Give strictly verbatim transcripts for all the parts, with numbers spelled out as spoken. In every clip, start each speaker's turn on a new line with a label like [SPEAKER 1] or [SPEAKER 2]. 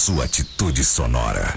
[SPEAKER 1] sua atitude sonora.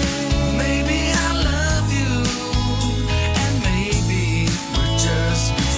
[SPEAKER 2] Maybe I love you, and maybe we're just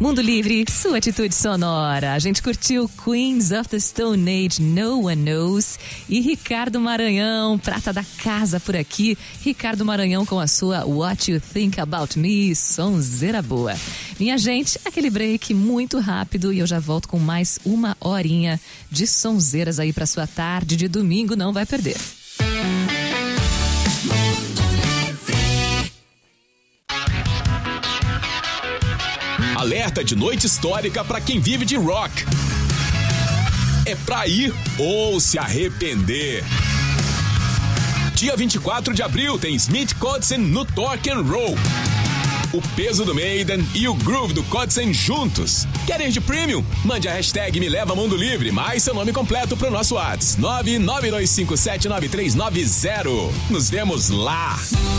[SPEAKER 2] Mundo Livre, sua atitude sonora. A gente curtiu Queens of the Stone Age, No One Knows, e Ricardo Maranhão, prata da casa por aqui. Ricardo Maranhão com a sua What You Think About Me, sonzeira boa. Minha gente, aquele break muito rápido e eu já volto com mais uma horinha de sonzeiras aí pra sua tarde de domingo, não vai perder.
[SPEAKER 3] Alerta de noite histórica para quem vive de rock. É pra ir ou se arrepender. Dia vinte e quatro de abril tem Smith Kotzen no Torque and Roll. O peso do Maiden e o groove do Kotzen juntos. Quer ir de premium? Mande a hashtag Me Leva Mundo Livre, mais seu nome completo pro nosso WhatsApp. nove nove dois cinco sete nove três nove zero. Nos vemos lá.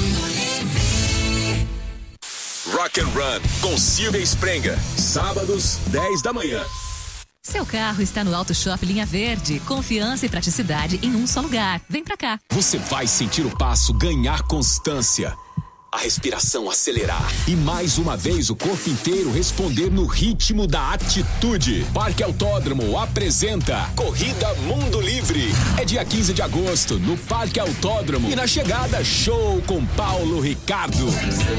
[SPEAKER 3] Rock and Run com Silvia Sprenga. Sábados, dez da manhã.
[SPEAKER 2] Seu carro está no Auto Shop Linha Verde. Confiança e praticidade em um só lugar. Vem pra cá.
[SPEAKER 3] Você vai sentir o passo ganhar constância. A respiração acelerar. E mais uma vez o corpo inteiro responder no ritmo da atitude. Parque Autódromo apresenta Corrida Mundo Livre. É dia quinze de agosto no Parque Autódromo. E na chegada, show com Paulo Ricardo.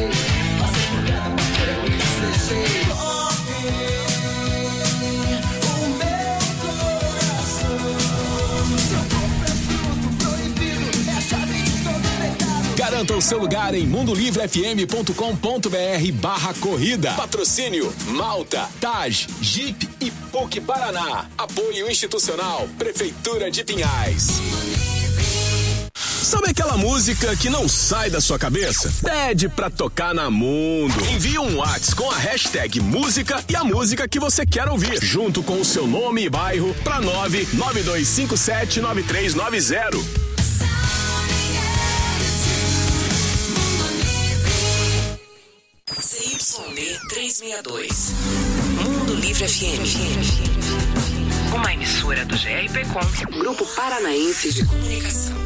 [SPEAKER 3] Garanta o seu lugar em mundolivrefm.com.br barra corrida. Patrocínio Malta, Taj, Jeep e P U C Paraná. Apoio institucional Prefeitura de Pinhais. Sabe aquela música que não sai da sua cabeça? Pede pra tocar na Mundo. Envie um WhatsApp com a hashtag música e a música que você quer ouvir, junto com o seu nome e bairro, pra nove nove dois cinco sete nove três nove zero.
[SPEAKER 4] C Y D trezentos e sessenta e dois. Mundo Livre F M. Uma emissora do G R P Com, Grupo Paranaense de Comunicação.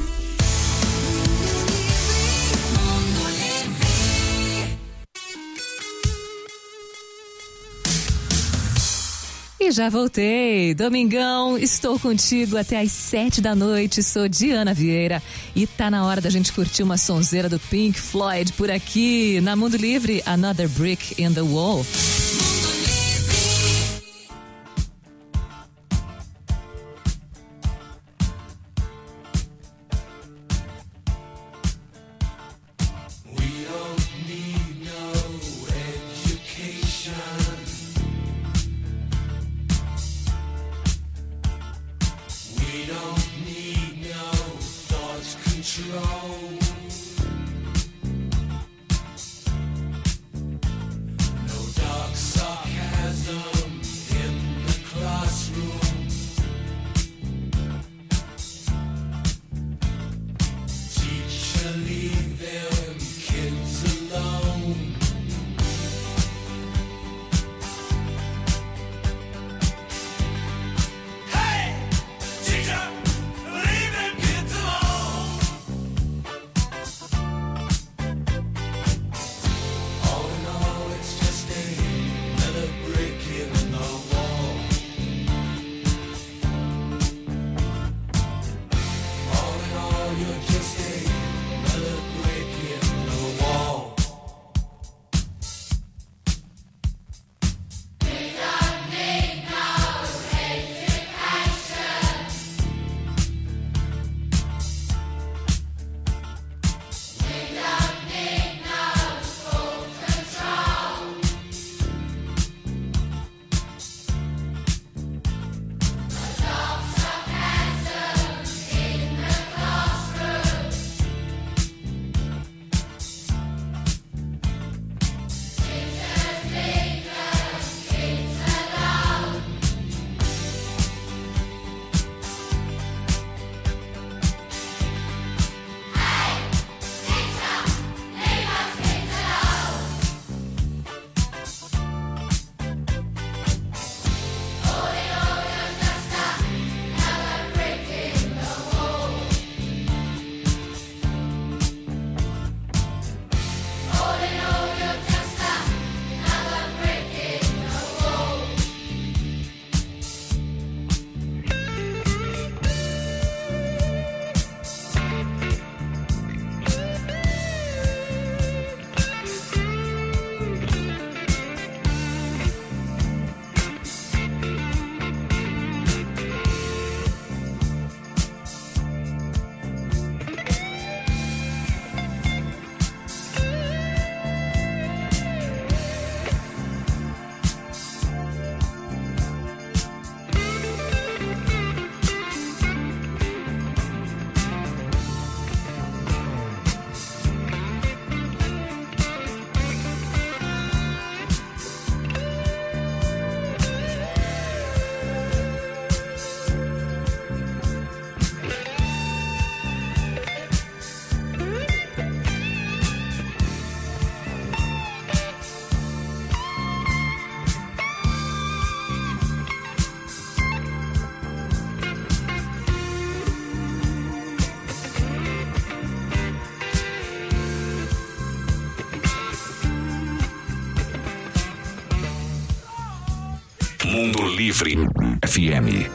[SPEAKER 2] E já voltei, domingão, estou contigo até às sete da noite, sou Diana Vieira e tá na hora da gente curtir uma sonzeira do Pink Floyd por aqui, na Mundo Livre, Another Brick in the Wall.
[SPEAKER 1] Mundo Livre F M.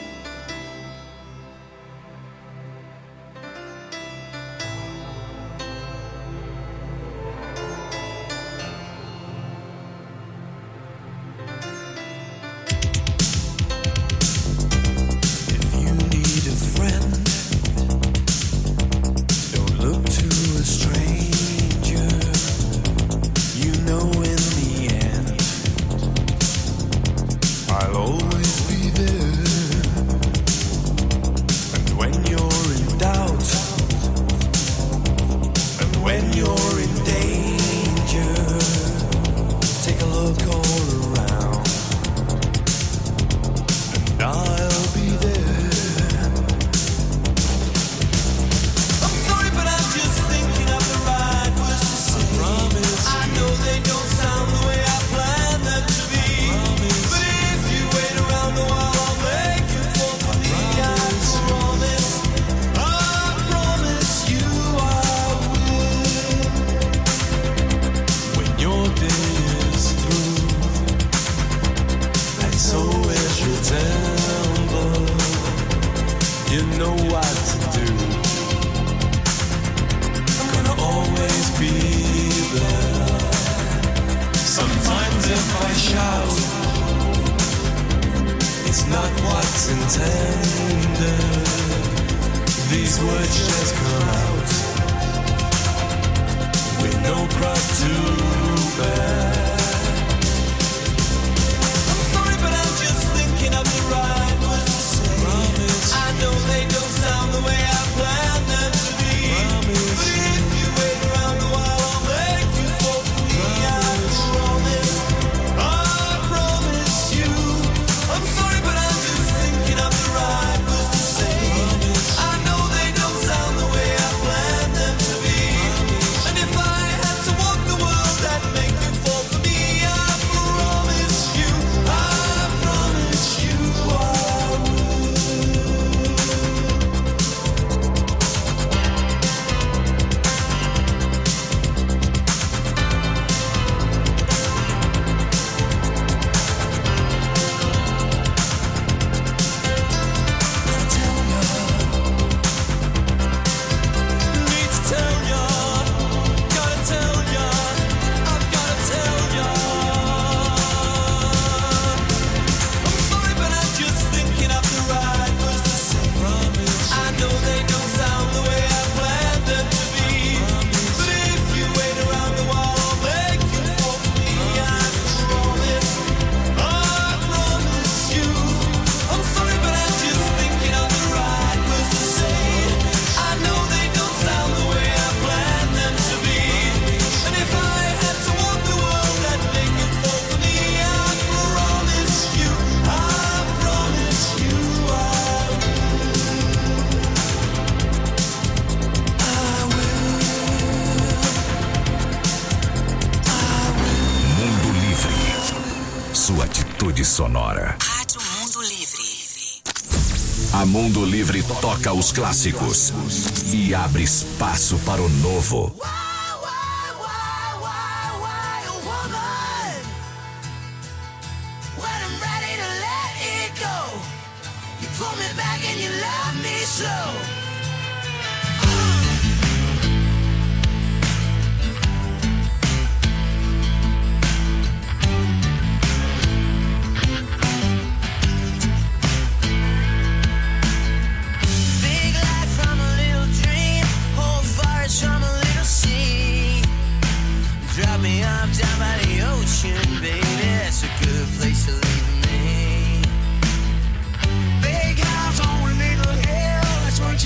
[SPEAKER 1] Sonora.
[SPEAKER 4] Rádio Mundo Livre.
[SPEAKER 1] A Mundo Livre toca os clássicos e abre espaço para o novo.
[SPEAKER 5] What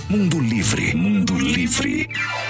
[SPEAKER 1] Mundo Livre, Mundo Livre.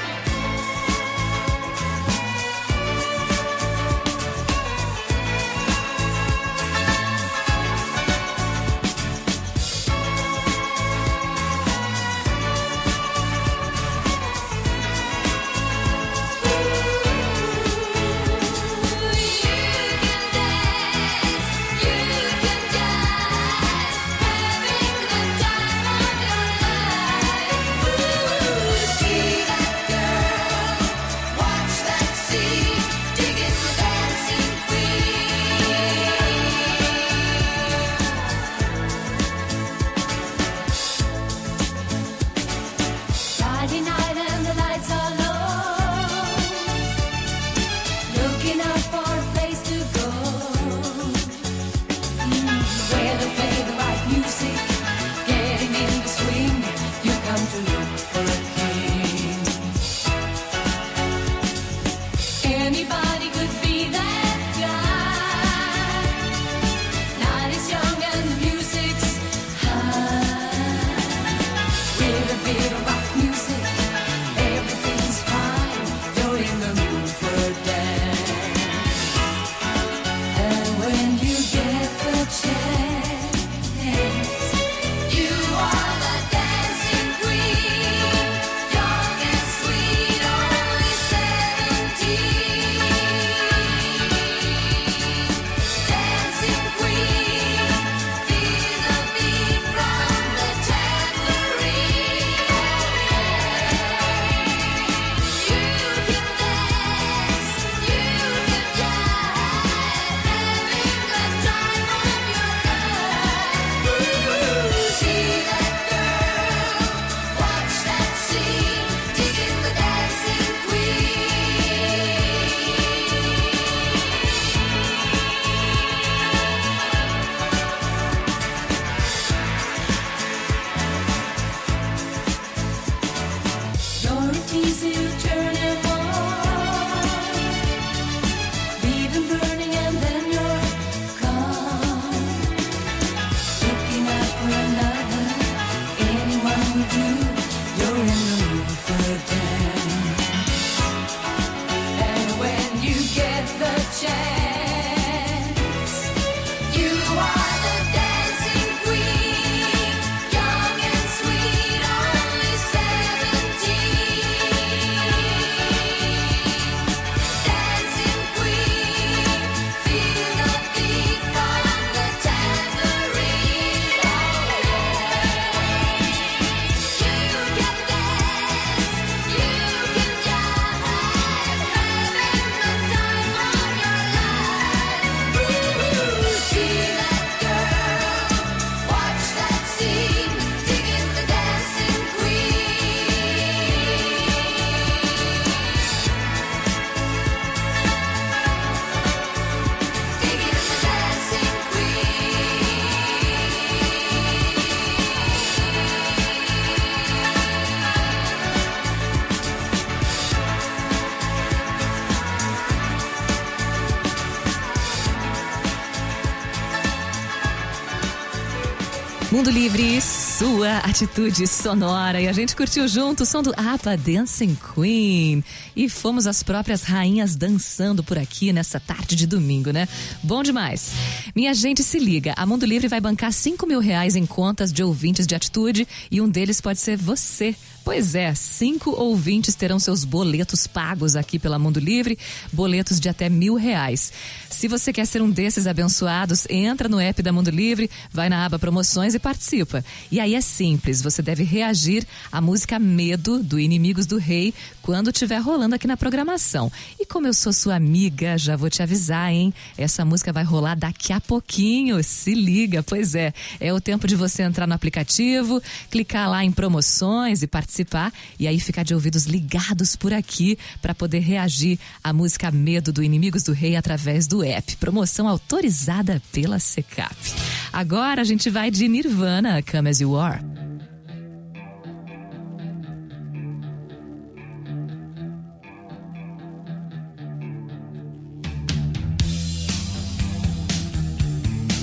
[SPEAKER 2] Mundo Livre, sua atitude sonora. E a gente curtiu junto o som do ABBA Dancing Queen. E fomos as próprias rainhas dançando por aqui nessa tarde de domingo, né? Bom demais. Minha gente, se liga. A Mundo Livre vai bancar cinco mil reais em contas de ouvintes de atitude e um deles pode ser você. Pois é, cinco ouvintes terão seus boletos pagos aqui pela Mundo Livre, boletos de até mil reais. Se você quer ser um desses abençoados, entra no app da Mundo Livre, vai na aba promoções e participa. E aí é simples, você deve reagir à música Medo, do Inimigos do Rei, quando estiver rolando aqui na programação. E como eu sou sua amiga, já vou te avisar, hein? Essa música vai rolar daqui a pouquinho, se liga, pois é. É o tempo de você entrar no aplicativo, clicar lá em promoções e participar. E aí ficar de ouvidos ligados por aqui para poder reagir à música Medo do Inimigos do Rei através do app. Promoção autorizada pela Secap. Agora a gente vai de Nirvana, Come As You Are.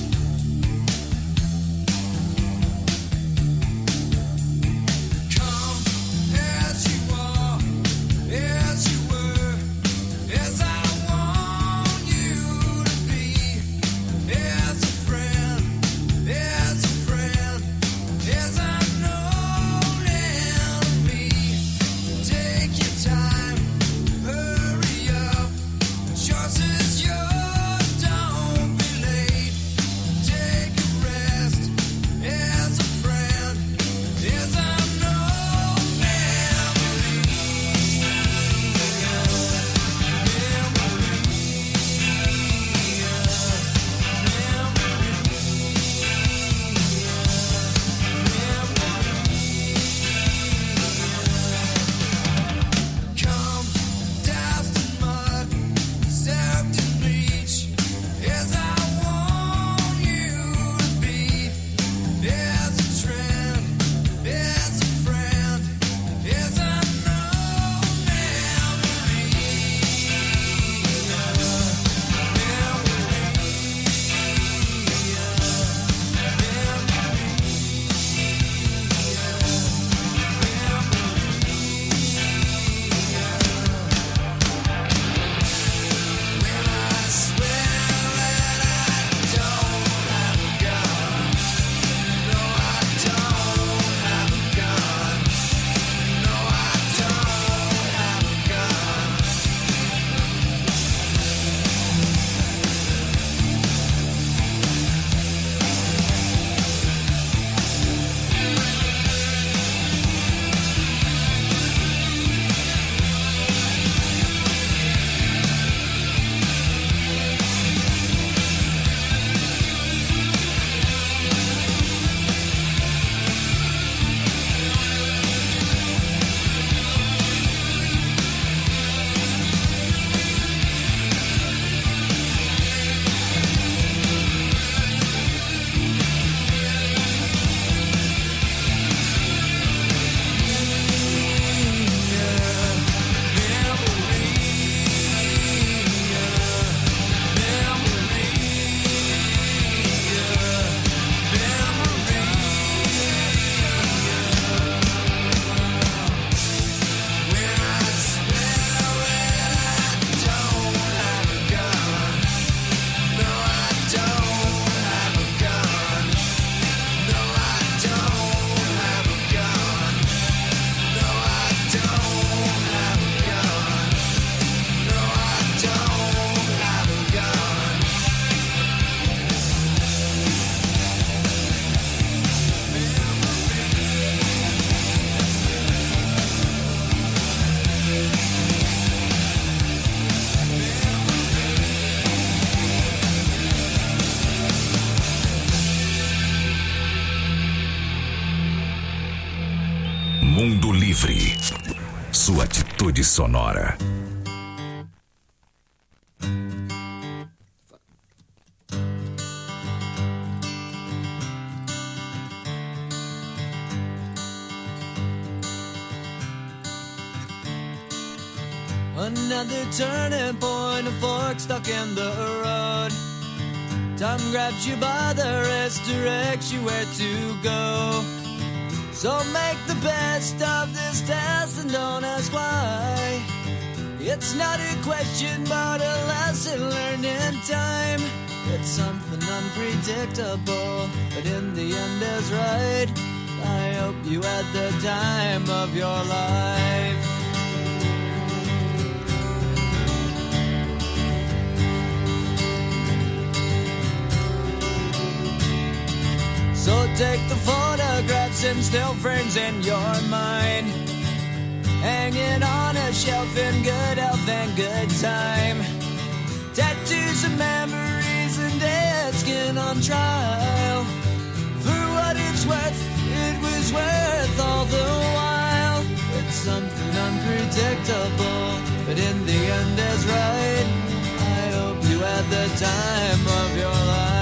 [SPEAKER 5] Come
[SPEAKER 1] Atitude Sonora.
[SPEAKER 5] Another turning point, a fork stuck in the road. Time grabs you by the wrist, directs you where to go. So make the best of this test and don't ask why. It's not a question but a lesson learned in time. It's something unpredictable, but in the end is right. I hope you had the time of your life. So take the photographs and still frames in your mind, hanging on a shelf in good health and good time. Tattoos of memories and dead skin on trial. For what it's worth, it was worth all the while. It's something unpredictable, but in the end is right. I hope you had the time of your life.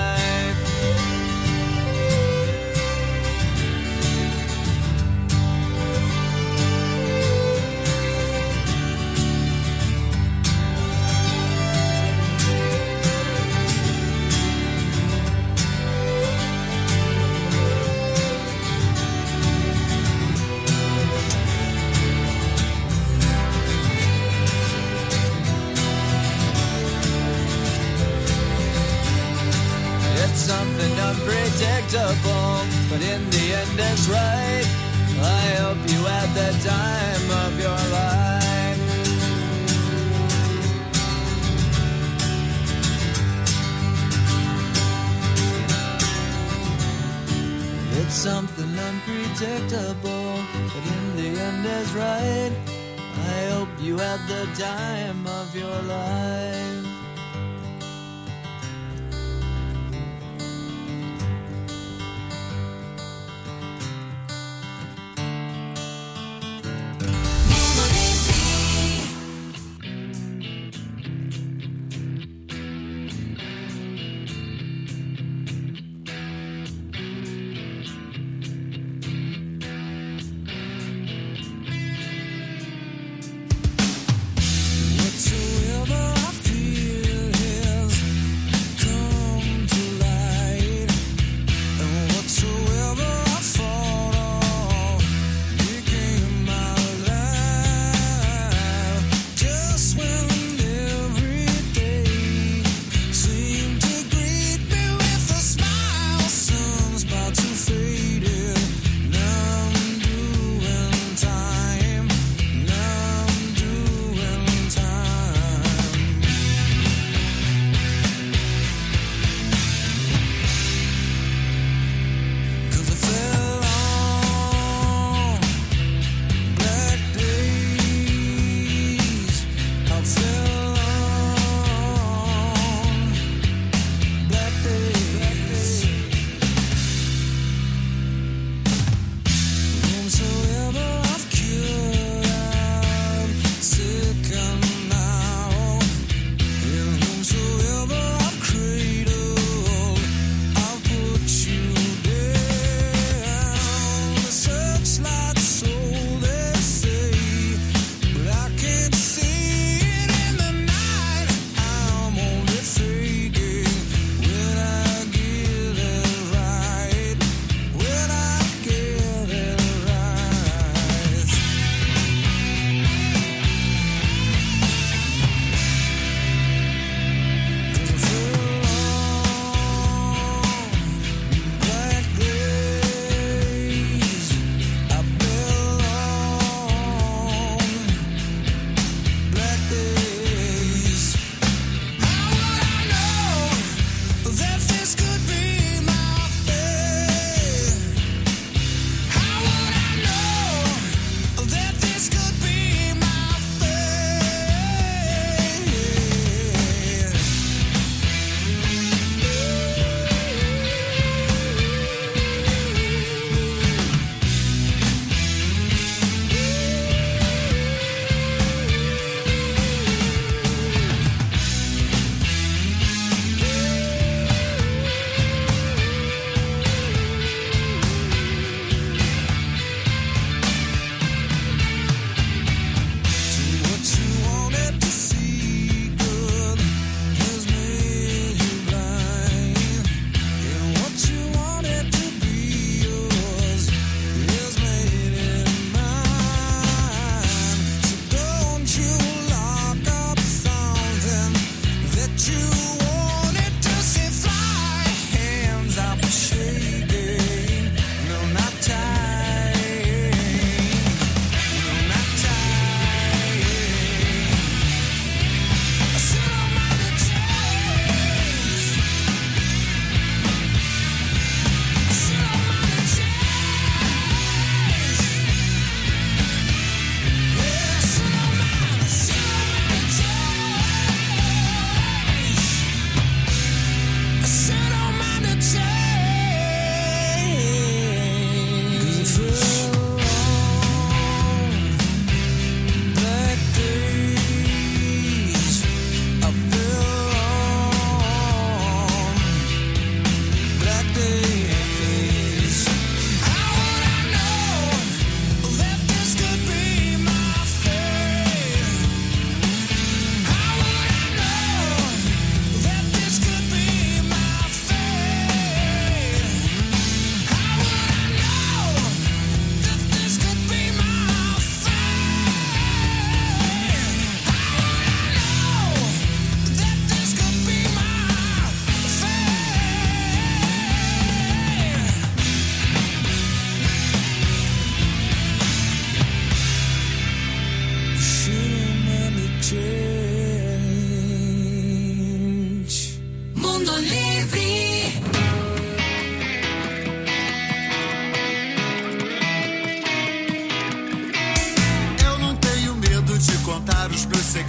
[SPEAKER 5] Something unpredictable, but in the end it's right. I hope you had the time of your life. It's something unpredictable, but in the end is right. I hope you had the time of your life. Whatsoever I feel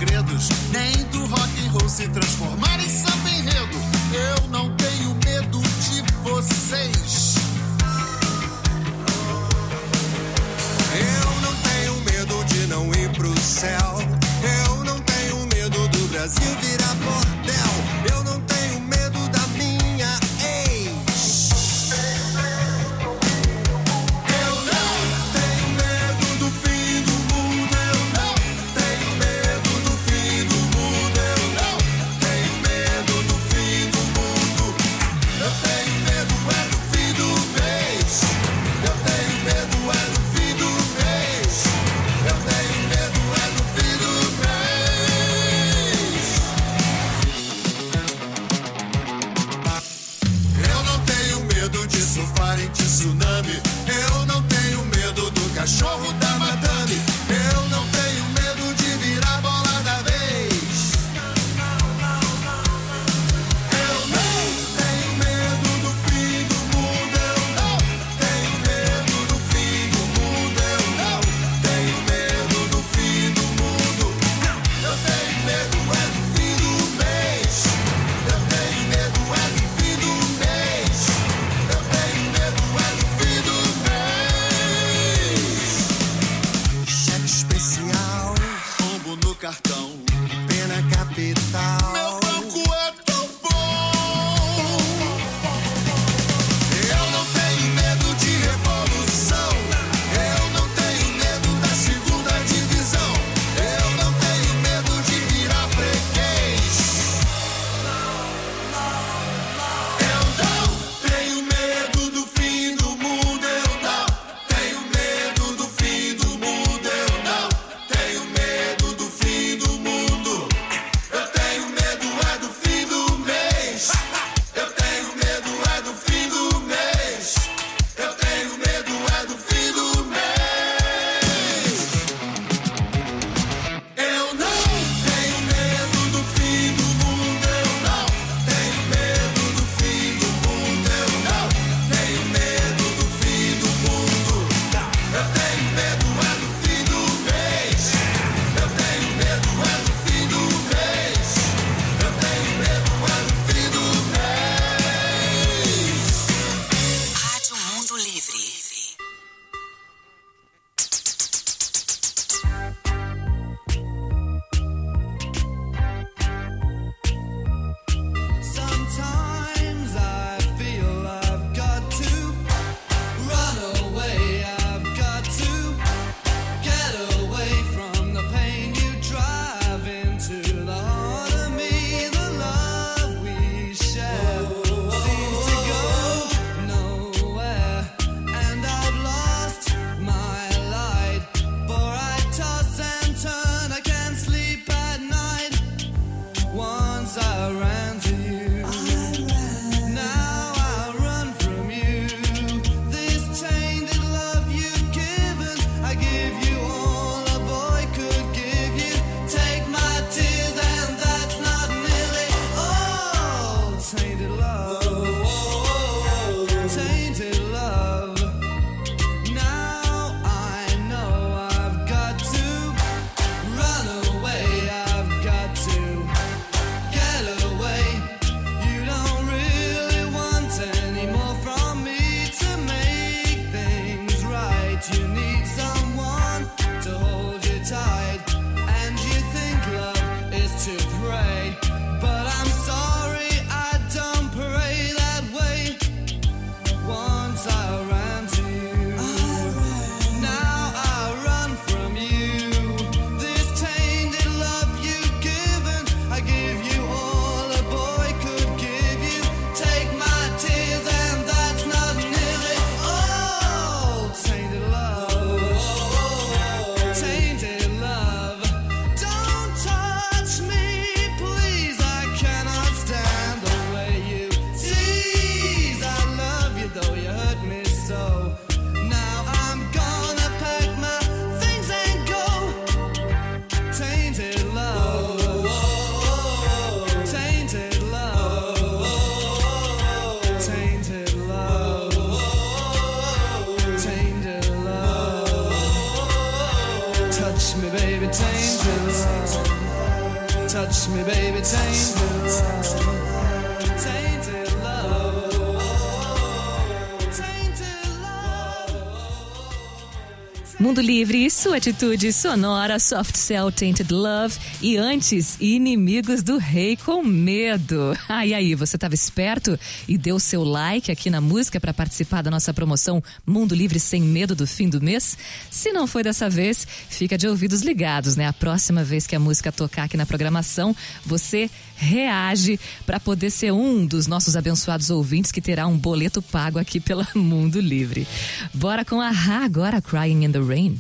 [SPEAKER 6] segredos, nem do rock and roll se transformar em samba enredo. Eu não tenho medo de vocês.
[SPEAKER 7] Eu não tenho medo de não ir pro céu. Eu não tenho medo do Brasil virar bordel. Eu não tenho medo da minha ex. Eu não tenho medo do fim do mundo. Eu não tenho medo do fim do mundo. Eu não tenho medo do fim do mundo. Eu tenho medo é do fim do mês. Eu tenho medo é do fim do mês. Eu tenho medo é do fim do mês. Eu não tenho medo de surfar em tsunami. Eu não tenho medo do cachorro da madame. Eu não tenho medo de virar bola da vez. Eu não tenho medo do fim do mundo. Eu não tenho medo do fim do mundo. Eu não tenho medo do fim do mundo. Eu tenho medo é do fim do mês. Eu tenho medo é do fim do mês. Eu tenho medo é do fim do mês. Cheque especial,
[SPEAKER 6] Pombo no cartão.
[SPEAKER 7] pena capital.
[SPEAKER 6] Meu banco é tão bom.
[SPEAKER 7] Eu não tenho medo de revolução. Eu não tenho medo da segunda divisão. Eu não tenho medo de virar freguês. Eu não tenho medo do fim do mundo. Eu não tenho medo do fim do mundo. Eu não tenho medo do fim do mundo. Eu tenho medo é do fim do mês. Eu tenho medo é do fim do mês. Eu tenho medo é do fim do mês. Eu não tenho medo do fim do mundo. Eu não tenho medo do fim do mundo. Eu não tenho medo do fim do mundo. Eu tenho medo é do fim do mês. Eu tenho medo é do fim do mês. Eu tenho medo é do fim do mês.
[SPEAKER 4] Rádio Mundo Livre.
[SPEAKER 5] Sometimes I feel I've got to run away. I've got to get away from the pain you drive into the heart of me. The love we share seems to go nowhere, and I've lost my light. For I toss and turn, I can't sleep at night. Once I ran to you, now I run from you. This tainted love you've given, I give you all a boy could give you. Take my tears and that's not nearly all. Tainted love, tainted love. Now I know I've got to run away. I've got to get away. touch me, baby, tainted love, tainted love, tainted love.
[SPEAKER 2] Mundo Livre e sua atitude sonora, Soft Cell, Tainted Love. E antes, Inimigos do Rei com Medo. Ah, e aí, você estava esperto e deu seu like aqui na música para participar da nossa promoção Mundo Livre Sem Medo do fim do mês? Se não foi dessa vez, fica de ouvidos ligados, né? A próxima vez que a música tocar aqui na programação, você reage para poder ser um dos nossos abençoados ouvintes que terá um boleto pago aqui pela Mundo Livre. Bora com a Ra agora, Crying in the Rain.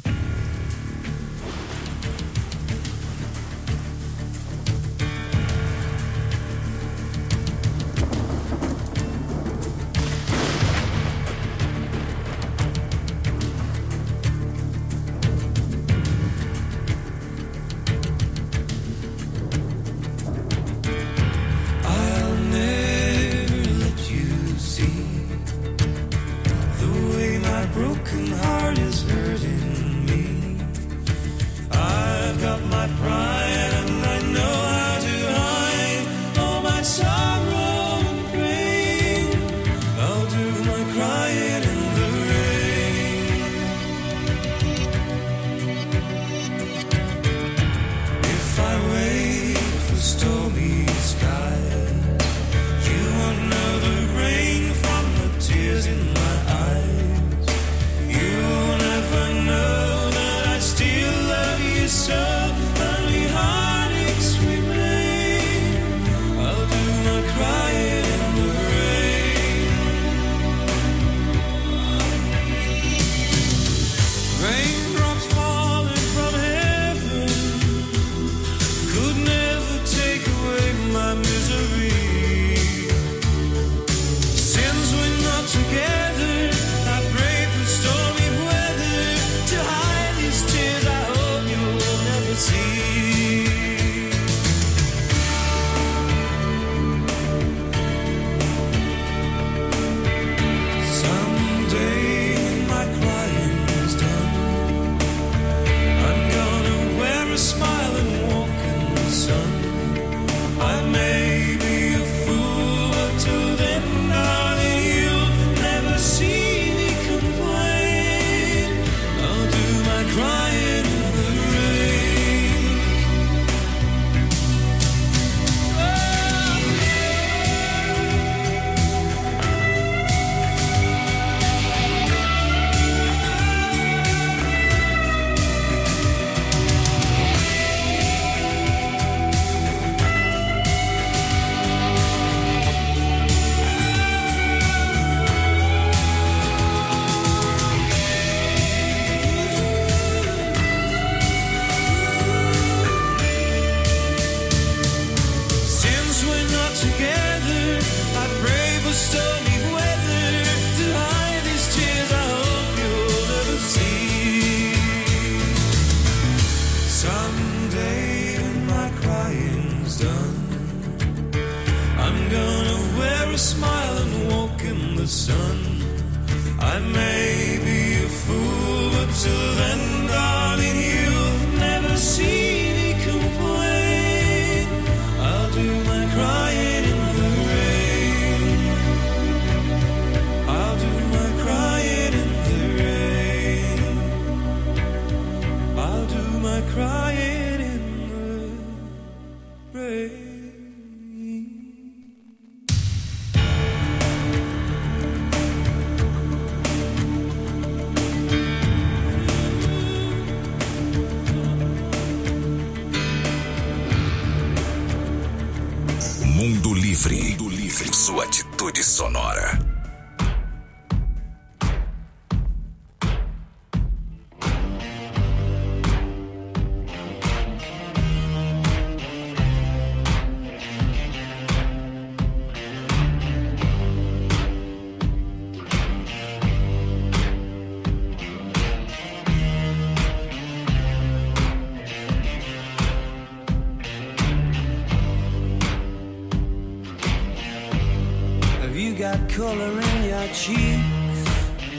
[SPEAKER 1] Mundo Livre. Mundo Livre. Sua atitude sonora.
[SPEAKER 5] Color in your cheeks.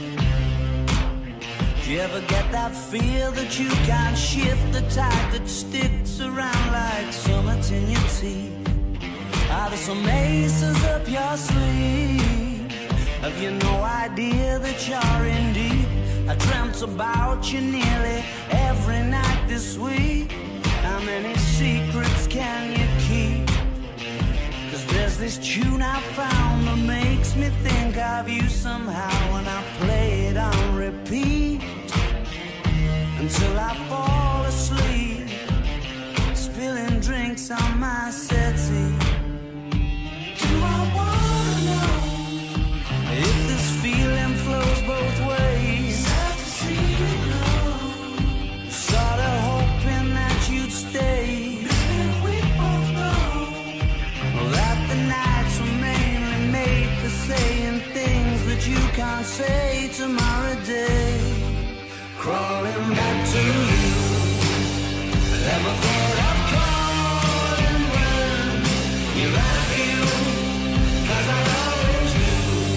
[SPEAKER 5] Do you ever get that feel that you can't shift, the tide that sticks around like summits in your see? Are there some aces up your sleeve? Have you no idea that you're in deep? I dreamt about you nearly every night this week. How many secrets can you keep? Cause there's this tune I found that makes me think of you somehow, and I play it on repeat until I fall asleep, spilling drinks on my settee. Do I wanna know if this feeling flows both ways? Sad to see you go. Sorta hoping that you'd stay. Maybe we both know that the nights were mainly made for saying things that you can't say tomorrow day. Crawling back to you. Ever thought of calling when you're out of you? Cause I always do.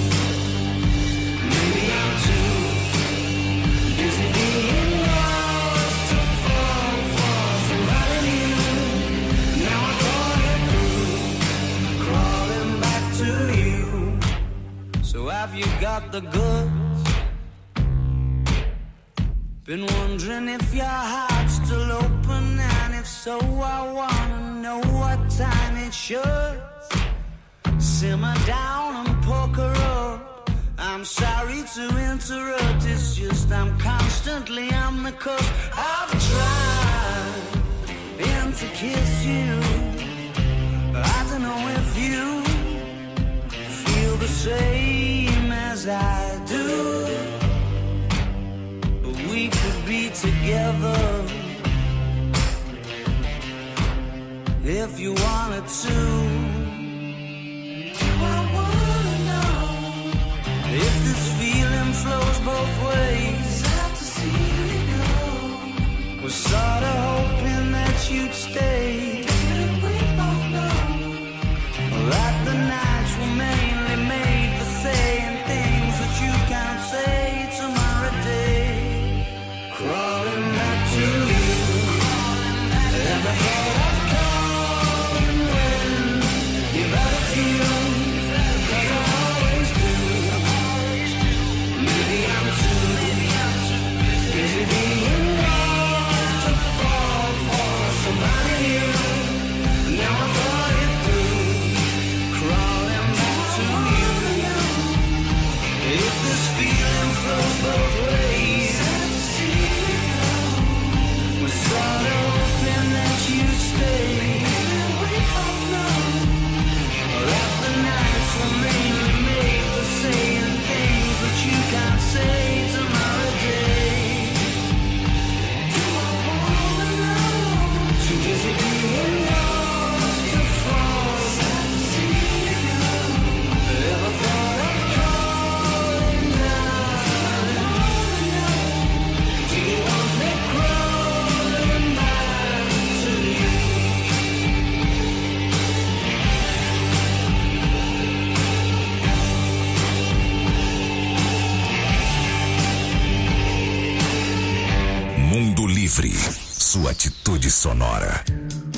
[SPEAKER 5] Maybe I'm too busy being lost to fall for somebody new. Now I thought it through. Crawling back to you. So have you got the goods? Been wondering if your heart's still open, and if so, I wanna know what time it should. Simmer down and poker up. I'm sorry to interrupt, it's just I'm constantly on the cusp. I've tried been to kiss you. I don't know if you feel the same as I do. We could be together if you wanted to. Do I wanna know if this feeling flows both ways? Sad to see you go. Was sorta hoping that you'd stay. Didn't we both know that the nights were mainly made for saying things that you can't say tomorrow day? Crawling back to you. Ever thought of calling when you're out of you? Cause I always do. Maybe I'm too busy being lost to fall for somebody new. Now I thought it through. Crawling back to you. If this feeling flows both ways, sorta hoping that you'd stay. We both know that the nights were mainly made for saying things that you can't say tomorrow day. Do I wanna know? Too busy being lost to fall. Sad to see you go. Ever thought of calling down? Do you want me crawling back to you?
[SPEAKER 1] Mundo Livre, sua atitude sonora.